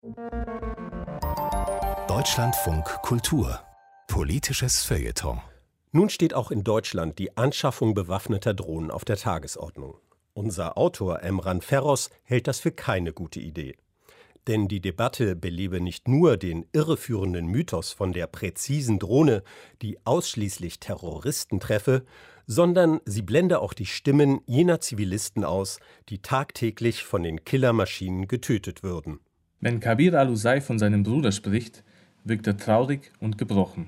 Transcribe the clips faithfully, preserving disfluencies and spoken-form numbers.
Deutschlandfunk Kultur. Politisches Feuilleton. Nun steht auch in Deutschland die Anschaffung bewaffneter Drohnen auf der Tagesordnung. Unser Autor Emran Ferros hält das für keine gute Idee. Denn die Debatte belebe nicht nur den irreführenden Mythos von der präzisen Drohne, die ausschließlich Terroristen treffe, sondern sie blende auch die Stimmen jener Zivilisten aus, die tagtäglich von den Killermaschinen getötet würden. Wenn Kabir al-Usai von seinem Bruder spricht, wirkt er traurig und gebrochen.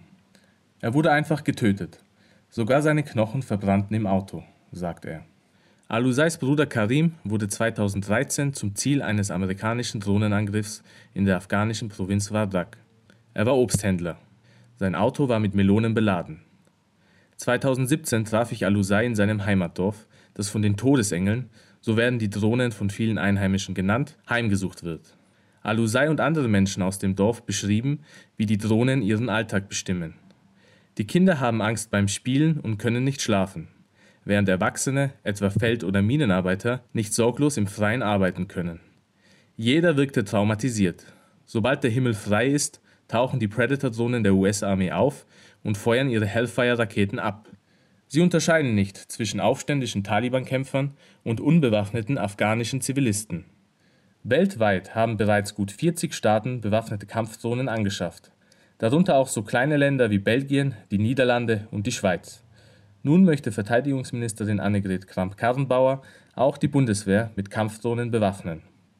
Er wurde einfach getötet. Sogar seine Knochen verbrannten im Auto, sagt er. Al-Usais Bruder Karim wurde zweitausenddreizehn zum Ziel eines amerikanischen Drohnenangriffs in der afghanischen Provinz Wardak. Er war Obsthändler. Sein Auto war mit Melonen beladen. zweitausendsiebzehn traf ich Al-Usai in seinem Heimatdorf, das von den Todesengeln, so werden die Drohnen von vielen Einheimischen genannt, heimgesucht wird. Al-Usai und andere Menschen aus dem Dorf beschrieben, wie die Drohnen ihren Alltag bestimmen. Die Kinder haben Angst beim Spielen und können nicht schlafen, während Erwachsene, etwa Feld- oder Minenarbeiter, nicht sorglos im Freien arbeiten können. Jeder wirkte traumatisiert. Sobald der Himmel frei ist, tauchen die Predator-Drohnen der U S-Armee auf und feuern ihre Hellfire-Raketen ab. Sie unterscheiden nicht zwischen aufständischen Taliban-Kämpfern und unbewaffneten afghanischen Zivilisten. Weltweit haben bereits gut vierzig Staaten bewaffnete Kampfdrohnen angeschafft, darunter auch so kleine Länder wie Belgien, die Niederlande und die Schweiz. Nun möchte Verteidigungsministerin Annegret Kramp-Karrenbauer auch die Bundeswehr mit Kampfdrohnen bewaffnen.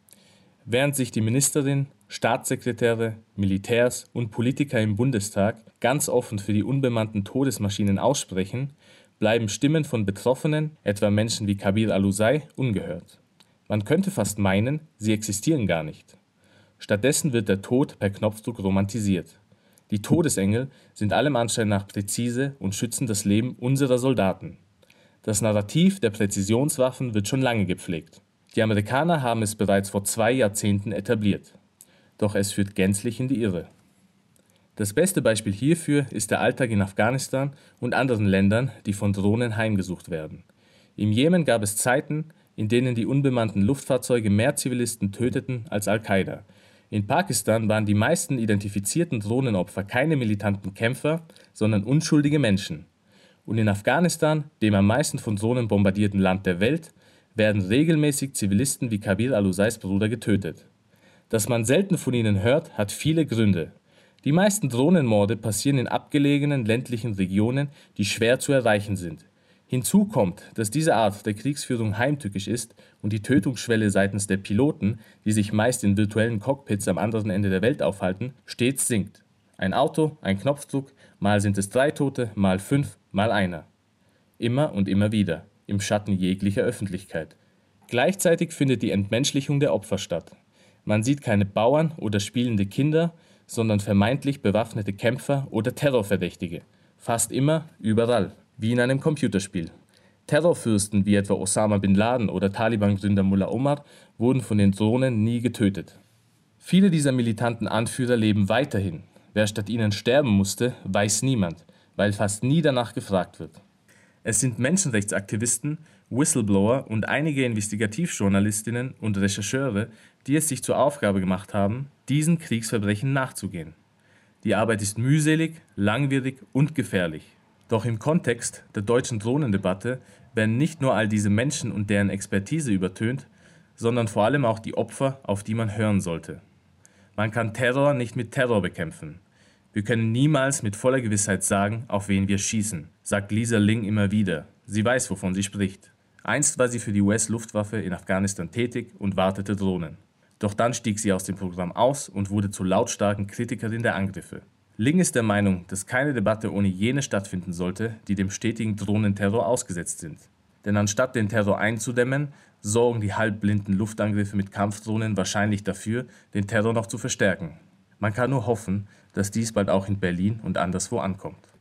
Während sich die Ministerin, Staatssekretäre, Militärs und Politiker im Bundestag ganz offen für die unbemannten Todesmaschinen aussprechen, bleiben Stimmen von Betroffenen, etwa Menschen wie Kabir al-Usai, ungehört. Man könnte fast meinen, sie existieren gar nicht. Stattdessen wird der Tod per Knopfdruck romantisiert. Die Todesengel sind allem Anschein nach präzise und schützen das Leben unserer Soldaten. Das Narrativ der Präzisionswaffen wird schon lange gepflegt. Die Amerikaner haben es bereits vor zwei Jahrzehnten etabliert. Doch es führt gänzlich in die Irre. Das beste Beispiel hierfür ist der Alltag in Afghanistan und anderen Ländern, die von Drohnen heimgesucht werden. Im Jemen gab es Zeiten, in denen die unbemannten Luftfahrzeuge mehr Zivilisten töteten als Al-Qaida. In Pakistan waren die meisten identifizierten Drohnenopfer keine militanten Kämpfer, sondern unschuldige Menschen. Und in Afghanistan, dem am meisten von Drohnen bombardierten Land der Welt, werden regelmäßig Zivilisten wie Kabir al-Usais Bruder getötet. Dass man selten von ihnen hört, hat viele Gründe. Die meisten Drohnenmorde passieren in abgelegenen ländlichen Regionen, die schwer zu erreichen sind. Hinzu kommt, dass diese Art der Kriegsführung heimtückisch ist und die Tötungsschwelle seitens der Piloten, die sich meist in virtuellen Cockpits am anderen Ende der Welt aufhalten, stets sinkt. Ein Auto, ein Knopfdruck, mal sind es drei Tote, mal fünf, mal einer. Immer und immer wieder, im Schatten jeglicher Öffentlichkeit. Gleichzeitig findet die Entmenschlichung der Opfer statt. Man sieht keine Bauern oder spielende Kinder, sondern vermeintlich bewaffnete Kämpfer oder Terrorverdächtige. Fast immer, überall. Wie in einem Computerspiel. Terrorfürsten wie etwa Osama bin Laden oder Taliban-Gründer Mullah Omar wurden von den Drohnen nie getötet. Viele dieser militanten Anführer leben weiterhin. Wer statt ihnen sterben musste, weiß niemand, weil fast nie danach gefragt wird. Es sind Menschenrechtsaktivisten, Whistleblower und einige Investigativjournalistinnen und Rechercheure, die es sich zur Aufgabe gemacht haben, diesen Kriegsverbrechen nachzugehen. Die Arbeit ist mühselig, langwierig und gefährlich. Doch im Kontext der deutschen Drohnendebatte werden nicht nur all diese Menschen und deren Expertise übertönt, sondern vor allem auch die Opfer, auf die man hören sollte. Man kann Terror nicht mit Terror bekämpfen. Wir können niemals mit voller Gewissheit sagen, auf wen wir schießen, sagt Lisa Ling immer wieder. Sie weiß, wovon sie spricht. Einst war sie für die U S-Luftwaffe in Afghanistan tätig und wartete Drohnen. Doch dann stieg sie aus dem Programm aus und wurde zur lautstarken Kritikerin der Angriffe. Ling ist der Meinung, dass keine Debatte ohne jene stattfinden sollte, die dem stetigen Drohnenterror ausgesetzt sind. Denn anstatt den Terror einzudämmen, sorgen die halbblinden Luftangriffe mit Kampfdrohnen wahrscheinlich dafür, den Terror noch zu verstärken. Man kann nur hoffen, dass dies bald auch in Berlin und anderswo ankommt.